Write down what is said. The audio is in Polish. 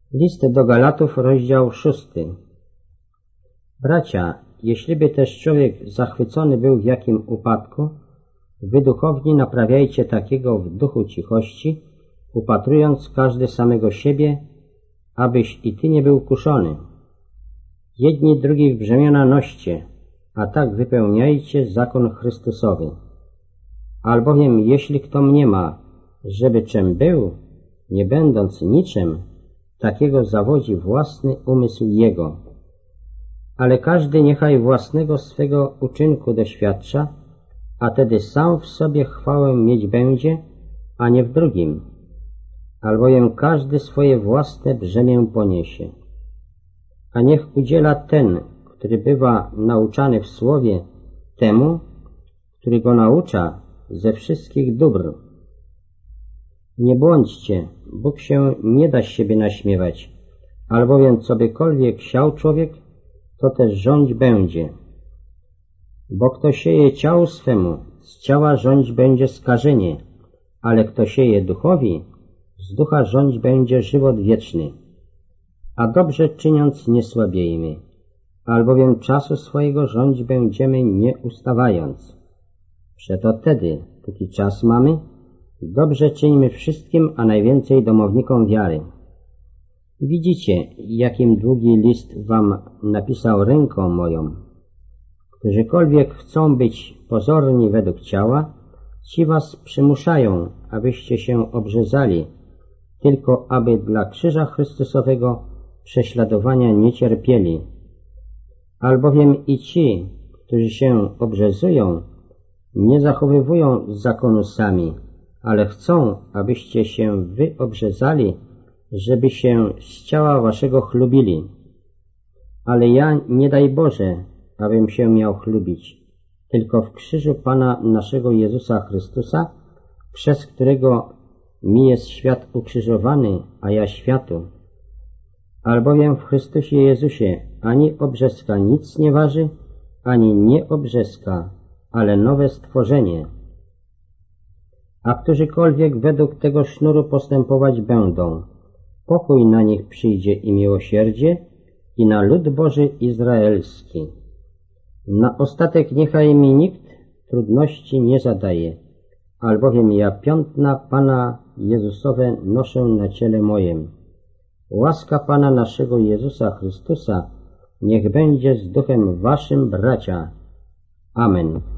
List do Galatów, rozdział 6. Bracia, jeśliby też człowiek zachwycony był w jakim upadku, wy duchowni naprawiajcie takiego w duchu cichości, upatrując każdy samego siebie, abyś i ty nie był kuszony. Jedni drugich brzemiona noście, a tak wypełniajcie zakon Chrystusowy. Albowiem jeśli kto mniema, żeby czym był, nie będąc niczym, takiego zawodzi własny umysł jego. Ale każdy niechaj własnego swego uczynku doświadcza, a tedy sam w sobie chwałę mieć będzie, a nie w drugim. Albowiem każdy swoje własne brzemię poniesie. A niech udziela ten, który bywa nauczany w słowie, temu, który go naucza ze wszystkich dóbr. Nie błądźcie, Bóg się nie da z siebie naśmiewać, albowiem cobykolwiek siał człowiek, to też rządź będzie. Bo kto sieje ciału swemu, z ciała rządź będzie skażenie, ale kto sieje duchowi, z ducha rządź będzie żywot wieczny. A dobrze czyniąc nie słabiejmy, albowiem czasu swojego rządź będziemy nie ustawając. Przeto wtedy, póki czas mamy, dobrze czyńmy wszystkim, a najwięcej domownikom wiary. Widzicie, jakim długi list wam napisał ręką moją. Którzykolwiek chcą być pozorni według ciała, ci was przymuszają, abyście się obrzezali, tylko aby dla krzyża Chrystusowego prześladowania nie cierpieli. Albowiem i ci, którzy się obrzezują, nie zachowywują zakonu sami, ale chcą, abyście się wy obrzezali, żeby się z ciała waszego chlubili. Ale ja nie daj Boże, abym się miał chlubić, tylko w krzyżu Pana naszego Jezusa Chrystusa, przez którego mi jest świat ukrzyżowany, a ja światu. Albowiem w Chrystusie Jezusie ani obrzeska nic nie waży, ani nie obrzeska, ale nowe stworzenie. A którzykolwiek według tego sznuru postępować będą, pokój na nich przyjdzie i miłosierdzie, i na lud Boży izraelski. Na ostatek niechaj mi nikt trudności nie zadaje, albowiem ja piętna Pana Jezusowe noszę na ciele mojem. Łaska Pana naszego Jezusa Chrystusa niech będzie z duchem waszym, bracia. Amen.